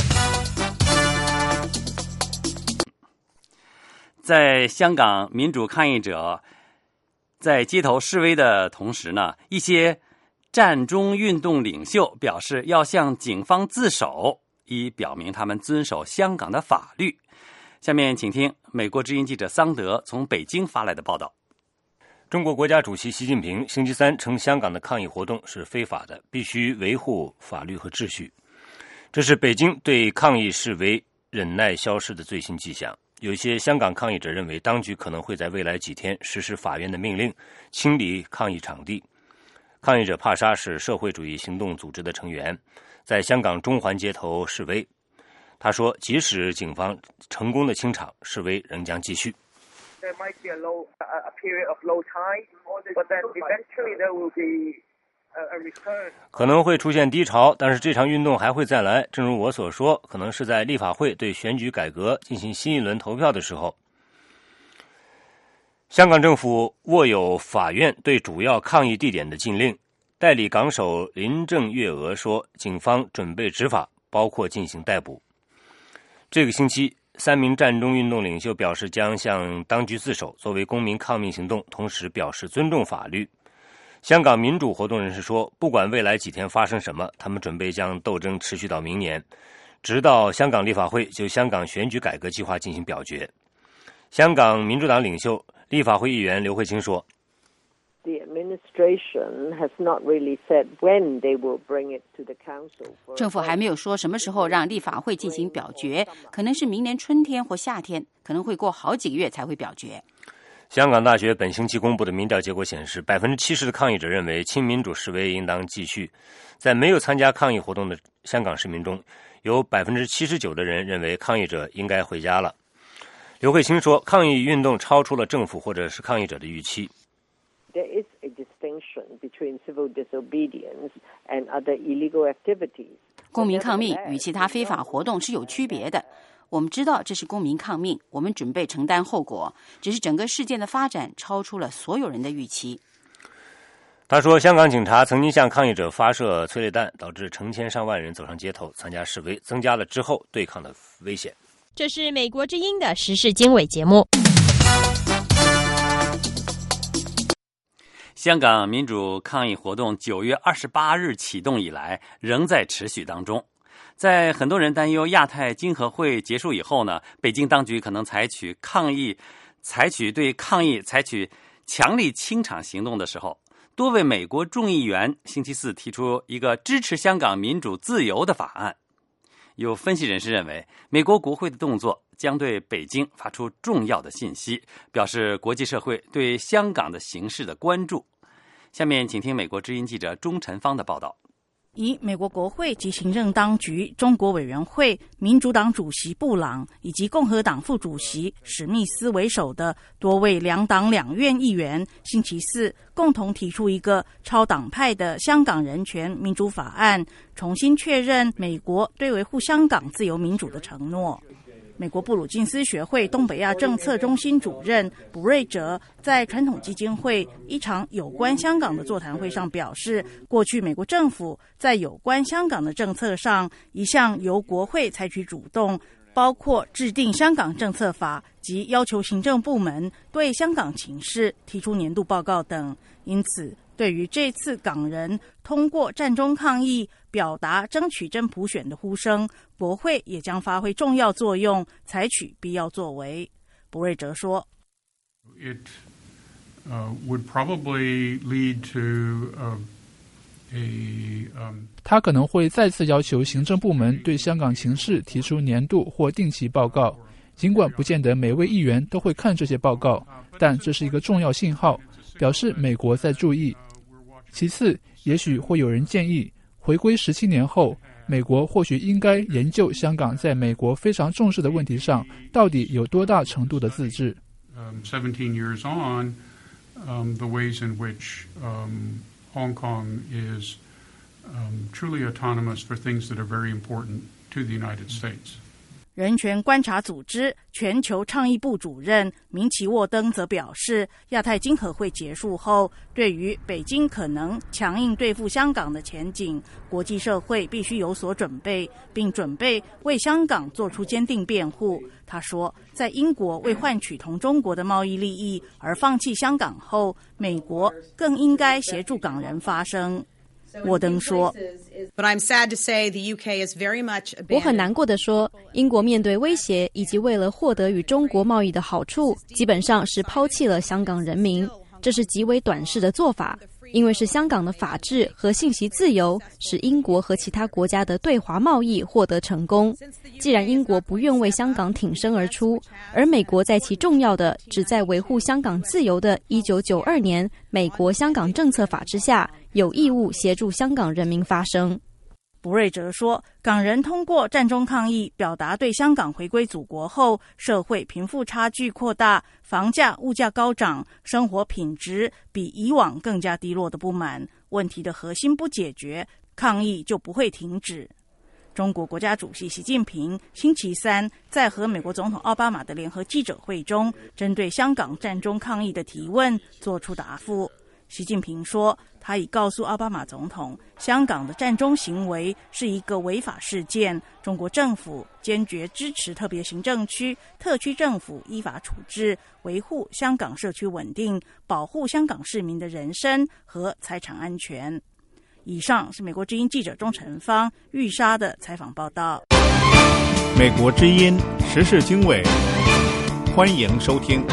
在香港，民主抗议者在街头示威的同时呢，一些战中运动领袖表示要向警方自首，以表明他们遵守香港的法律。下面请听美国之音记者桑德从北京发来的报道。 中国国家主席习近平星期三称，香港的抗议活动是非法的，必须维护法律和秩序。这是北京对抗议示威忍耐消失的最新迹象。有些香港抗议者认为，当局可能会在未来几天实施法院的命令，清理抗议场地。抗议者帕莎是社会主义行动组织的成员，在香港中环街头示威。他说，即使警方成功的清场，示威仍将继续。可能会出现低潮，但是这场运动还会再来。正如我所说，可能是在立法会对选举改革进行新一轮投票的时候。香港政府握有法院对主要抗议地点的禁令。代理港首林郑月娥说，警方准备执法，包括进行逮捕。这个星期，3名战中运动领袖表示将向当局自首，作为公民抗命行动，同时表示尊重法律。香港民主活动人士说，不管未来几天发生什么，他们准备将斗争持续到明年。 直到香港立法会就香港选举改革计划进行表决。香港民主党领袖、立法会议员刘慧卿说， 政府还没有说什么时候让立法会进行表决，可能是明年春天或夏天，可能会过好几个月才会表决。 香港大学本星期公布的民调结果显示，70%的抗议者认为亲民主示威应当继续。在没有参加抗议活动的香港市民中，有79%的人认为抗议者应该回家了。刘慧卿说，抗议运动超出了政府或者是抗议者的预期。 公民抗命与其他非法活动是有区别的。我们知道这是公民抗命，我们准备承担后果，只是整个事件的发展超出了所有人的预期。 他说，香港警察曾经向抗议者发射催泪弹，导致成千上万人走上街头参加示威，增加了之后对抗的危险。 这是美国之音的时事经纬节目。 香港民主抗议活动9月28日启动以来，仍在持续当中。在很多人担忧亚太经合会结束以后呢，北京当局可能采取对抗议采取强力清场行动的时候，多位美国众议员星期四提出一个支持香港民主自由的法案。有分析人士认为，美国国会的动作将对北京发出重要的信息，表示国际社会对香港的形势的关注。下面请听美国之音记者钟晨芳的报道。 以美国国会及行政当局、中国委员会、民主党主席布朗以及共和党副主席史密斯为首的多位两党两院议员，星期四共同提出一个超党派的香港人权民主法案，重新确认美国对维护香港自由民主的承诺。美国布鲁金斯学会东北亚政策中心主任卜瑞哲在传统基金会一场有关香港的座谈会上表示，过去美国政府在有关香港的政策上一向由国会采取主动，包括制定香港政策法及要求行政部门对香港情势提出年度报告等。因此，对于这次港人通过战中抗议表达争取真普选的呼声，国会也将发挥重要作用，采取必要作为。卜瑞哲说， It would probably lead to 他可能会再次要求行政部门对香港情势提出年度或定期报告，尽管不见得每位议员都会看这些报告，但这是一个重要信号，表示美国在注意。其次，也许会有人建议，回归17年后，美国或许应该研究香港在美国非常重视的问题上到底有多大程度的自治。 17 years on, the ways in which Hong Kong is truly autonomous for things that are very important to the United States. 人权观察组织全球倡议部主任明奇沃登则表示，亚太经合会结束后，对于北京可能强硬对付香港的前景，国际社会必须有所准备，并准备为香港做出坚定辩护。他说，在英国为换取同中国的贸易利益而放弃香港后，美国更应该协助港人发声。沃登说， 我很难过地说，英国面对威胁以及为了获得与中国贸易的好处，基本上是抛弃了香港人民，这是极为短视的做法，因为是香港的法治和信息自由使英国和其他国家的对华贸易获得成功。既然英国不愿为香港挺身而出，而美国在其重要的旨在维护香港自由的1992年美国香港政策法之下，有义务协助香港人民发声。 卜瑞哲说，港人通过战中抗议表达对香港回归祖国后社会贫富差距扩大、房价物价高涨、生活品质比以往更加低落的不满，问题的核心不解决，抗议就不会停止。中国国家主席习近平星期三在和美国总统奥巴马的联合记者会中，针对香港战中抗议的提问作出答复。习近平说，他已告诉奥巴马总统，香港的战中行为是一个违法事件，中国政府坚决支持特别行政区、特区政府依法处置，维护香港社区稳定，保护香港市民的人身和财产安全。以上是美国之音记者钟晨芳、玉莎的采访报道。 美国之音时事经纬，欢迎收听。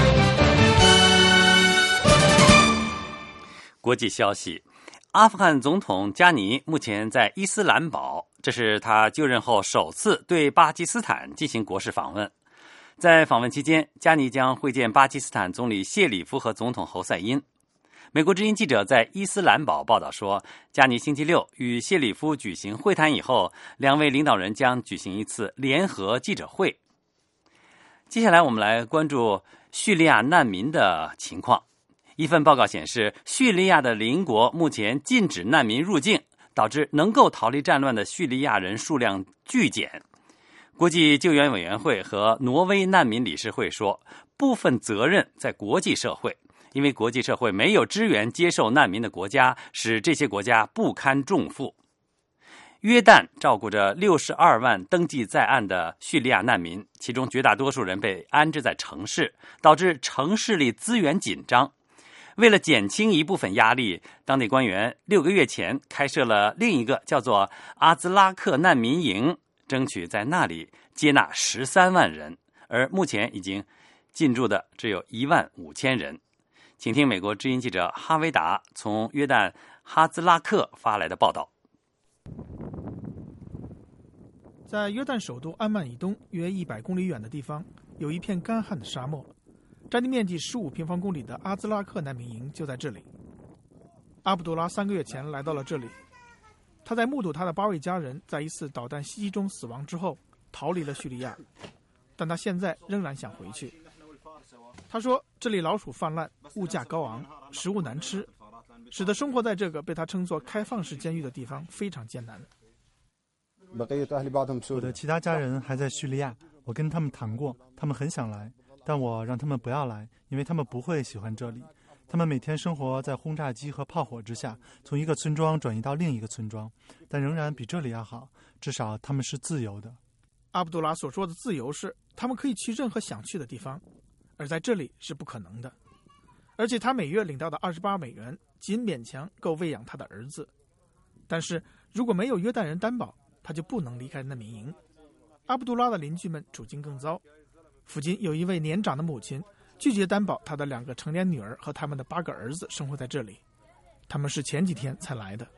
国际消息：阿富汗总统加尼目前在伊斯兰堡，这是他就任后首次对巴基斯坦进行国事访问。在访问期间，加尼将会见巴基斯坦总理谢里夫和总统侯赛因。美国之音记者在伊斯兰堡报道说，加尼星期六与谢里夫举行会谈以后，两位领导人将举行一次联合记者会。接下来我们来关注叙利亚难民的情况。一份报告显示，叙利亚的邻国目前禁止难民入境，导致能够逃离战乱的叙利亚人数量剧减。国际救援委员会和挪威难民理事会说，部分责任在国际社会，因为国际社会没有支援接受难民的国家，使这些国家不堪重负。约旦照顾着62万登记在案的叙利亚难民，其中绝大多数人被安置在城市，导致城市里资源紧张。为了减轻一部分压力，当地官员6个月前开设了另一个叫做阿兹拉克难民营，争取在那里接纳13万人，而目前已经进驻的只有15000人。请听美国之音记者哈维达从约旦哈兹拉克发来的报道。 在约旦首都安曼以东约100公里远的地方，有一片干旱的沙漠，占地面积15平方公里的阿兹拉克难民营就在这里。阿卜杜拉3个月前来到了这里，他在目睹他的8位家人在一次导弹袭击中死亡之后逃离了叙利亚，但他现在仍然想回去。他说，这里老鼠泛滥，物价高昂，食物难吃，使得生活在这个被他称作开放式监狱的地方非常艰难。 我的其他家人还在叙利亚，我跟他们谈过，他们很想来，但我让他们不要来，因为他们不会喜欢这里。他们每天生活在轰炸机和炮火之下，从一个村庄转移到另一个村庄，但仍然比这里要好，至少他们是自由的。 阿卜杜拉所说的自由是，他们可以去任何想去的地方，而在这里是不可能的。而且他每月领到的28美元仅勉强够喂养他的儿子，但是如果没有约旦人担保，他就不能离开难民营。阿卜杜拉的邻居们处境更糟，附近有一位年长的母亲拒绝担保他的2个成年女儿和他们的8个儿子生活在这里，他们是前几天才来的。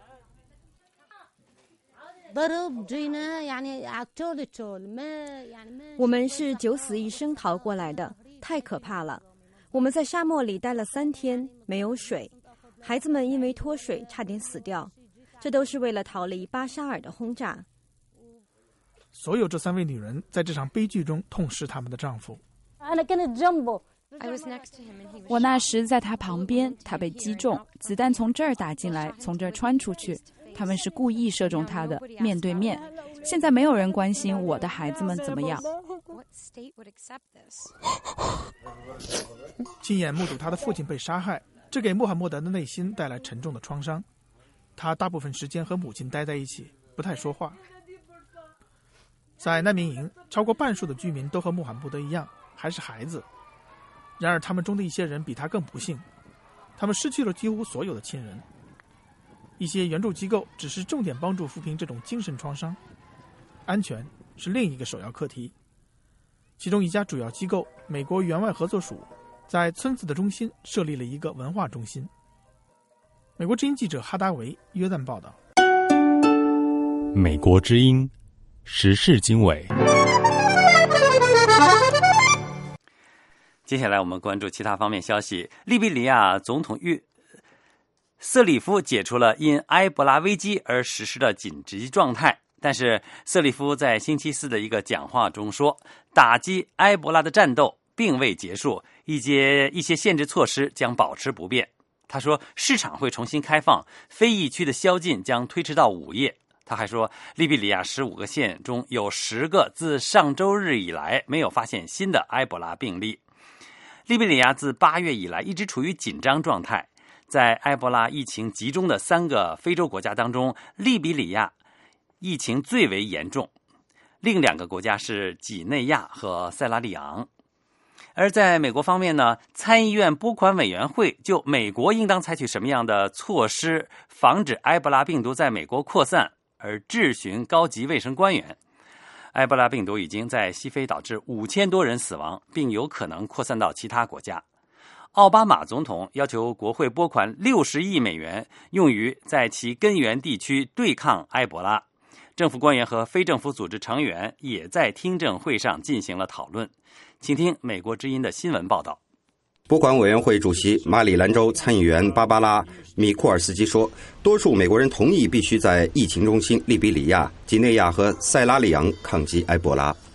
我们是九死一生逃过来的，太可怕了。我们在沙漠里待了3天，没有水，孩子们因为脱水差点死掉，这都是为了逃离巴沙尔的轰炸。 所有这3位女人在这场悲剧中痛失他们的丈夫。 我那时在他旁边，他被击中，子弹从这儿打进来，从这儿穿出去，他们是故意射中他的，面对面。现在没有人关心我的孩子们怎么样。 亲眼目睹他的父亲被杀害，这给穆罕默德的内心带来沉重的创伤。他大部分时间和母亲待在一起，不太说话。在难民营，超过半数的居民都和穆罕默德一样，还是孩子。然而他们中的一些人比他更不幸，他们失去了几乎所有的亲人。一些援助机构只是重点帮助抚平这种精神创伤，安全是另一个首要课题。其中一家主要机构美国援外合作署在村子的中心设立了一个文化中心。美国之音记者哈达维约旦报道。 美国之音时事经纬。 接下来我们关注其他方面消息。利比里亚总统瑟里夫解除了因埃博拉危机而实施的紧急状态，但是瑟里夫在星期4的一个讲话中说，打击埃博拉的战斗并未结束，一些限制措施将保持不变。他说，市场会重新开放，非疫区的宵禁将推迟到午夜。他还说，利比里亚15个县中有10个自上周日以来没有发现新的埃博拉病例。利比里亚自8月以来一直处于紧张状态，在埃博拉疫情集中的3个非洲国家当中，利比里亚疫情最为严重，另2个国家是几内亚和塞拉利昂。而在美国方面呢，参议院拨款委员会就美国应当采取什么样的措施防止埃博拉病毒在美国扩散而质询高级卫生官员。 埃博拉病毒已经在西非导致5000多人死亡，并有可能扩散到其他国家。奥巴马总统要求国会拨款60亿美元，用于在其根源地区对抗埃博拉。政府官员和非政府组织成员也在听证会上进行了讨论。请听美国之音的新闻报道。 拨款委员会主席马里兰州参议员芭芭拉·米库尔斯基说，多数美国人同意必须在疫情中心利比里亚、几内亚和塞拉利昂抗击埃博拉。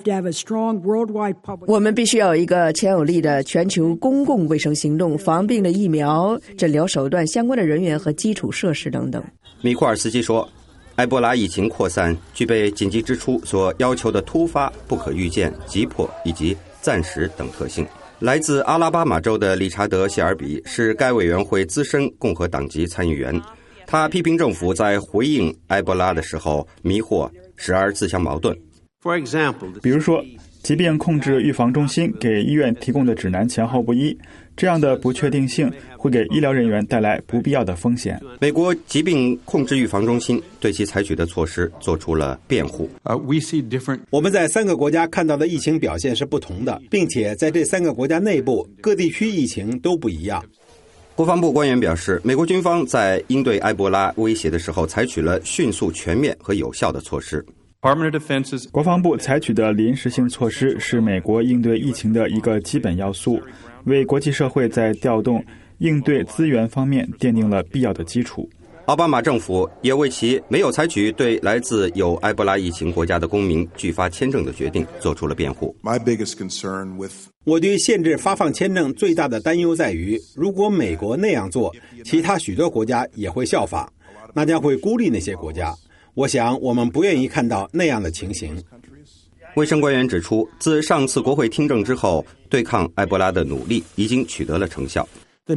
我们必须要有一个强有力的全球公共卫生行动，防病的疫苗、诊疗手段、相关的人员和基础设施等等。 米库尔斯基说，埃博拉疫情扩散具备紧急之初所要求的突发、不可预见、急迫以及暂时等特性。来自阿拉巴马州的理查德·谢尔比是该委员会资深共和党籍参议员，他批评政府在回应埃博拉的时候迷惑，时而自相矛盾。 比如说，疾病控制预防中心给医院提供的指南前后不一，这样的不确定性会给医疗人员带来不必要的风险。 美国疾病控制预防中心对其采取的措施做出了辩护。 我们在3个国家看到的疫情表现是不同的，并且在这3个国家内部，各地区疫情都不一样。 国防部官员表示，美国军方在应对埃博拉威胁的时候采取了迅速、全面和有效的措施。 国防部采取的临时性措施是美国应对疫情的一个基本要素，为国际社会在调动应对资源方面奠定了必要的基础。 奥巴马政府也为其没有采取对来自有埃博拉疫情国家的公民拒发签证的决定做出了辩护。 我对限制发放签证最大的担忧在于，如果美国那样做，其他许多国家也会效仿，那将会孤立那些国家。我想我们不愿意看到那样的情形。 卫生官员指出，自上次国会听证之后，对抗埃博拉的努力已经取得了成效。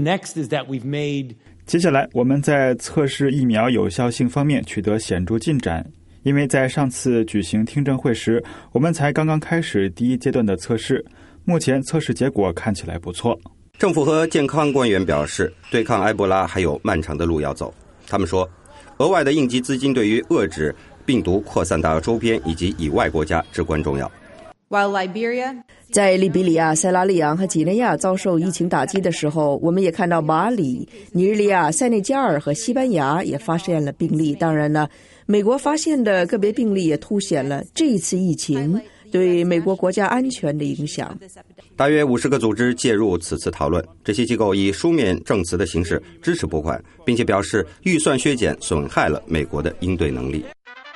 接下来我们在测试疫苗有效性方面取得显著进展，因为在上次举行听证会时，我们才刚刚开始第1阶段的测试，目前测试结果看起来不错。 政府和健康官员表示，对抗埃博拉还有漫长的路要走。他们说，额外的应急资金对于遏制病毒扩散到周边以及以外国家至关重要。 在利比里亚、塞拉利昂和几内亚遭受疫情打击的时候，我们也看到马里、尼日利亚、塞内加尔和西班牙也发现了病例。当然呢，美国发现的个别病例也凸显了这一次疫情对美国国家安全的影响。 大约50个组织介入此次讨论，这些机构以书面证词的形式支持拨款，并且表示预算削减损害了美国的应对能力。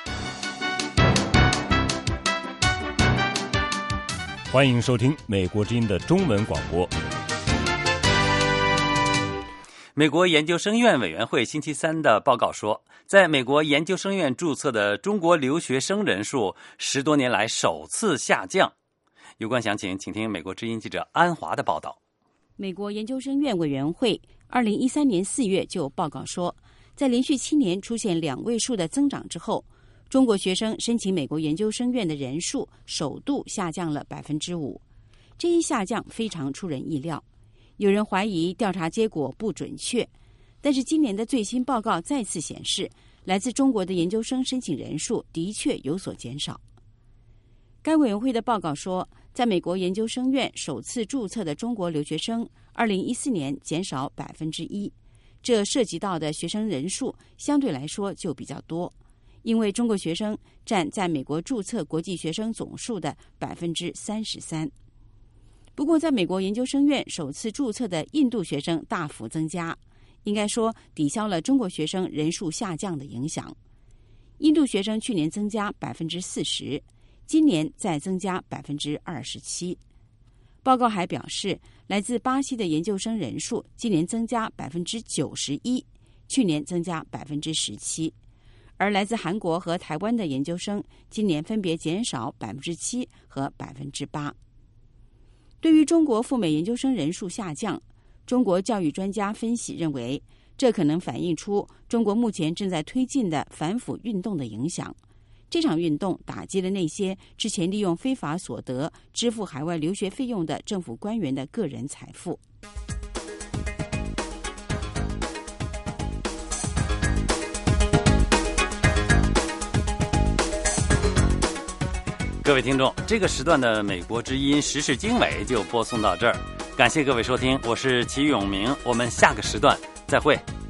欢迎收听美国之音的中文广播。 美国研究生院委员会星期3的报告说，在美国研究生院注册的中国留学生人数10多年来首次下降。有关详情，请听美国之音记者安华的报道。 美国研究生院委员会2013年4月就报告说，在连续7年出现2位数的增长之后，中国学生申请美国研究生院的人数首度下降了 5%。 这一下降非常出人意料，有人怀疑调查结果不准确，但是今年的最新报告再次显示，来自中国的研究生申请人数的确有所减少。该委员会的报告说，在美国研究生院首次注册的中国留学生2014年减少 1%， 这涉及到的学生人数相对来说就比较多，因为中国学生占在美国注册国际学生总数的 33%。 不过在美国研究生院首次注册的印度学生大幅增加，应该说抵消了中国学生人数下降的影响。印度学生去年增加 40%， 今年再增加 27%。 报告还表示，来自巴西的研究生人数今年增加 91%， 去年增加 17%。而来自韩国和台湾的研究生今年分别减少 7% 和 8%。 对于中国赴美研究生人数下降，中国教育专家分析认为，这可能反映出中国目前正在推进的反腐运动的影响。这场运动打击了那些之前利用非法所得支付海外留学费用的政府官员的个人财富。 各位听众，这个时段的美国之音时事经纬就播送到这儿，感谢各位收听，我是齐永明，我们下个时段再会。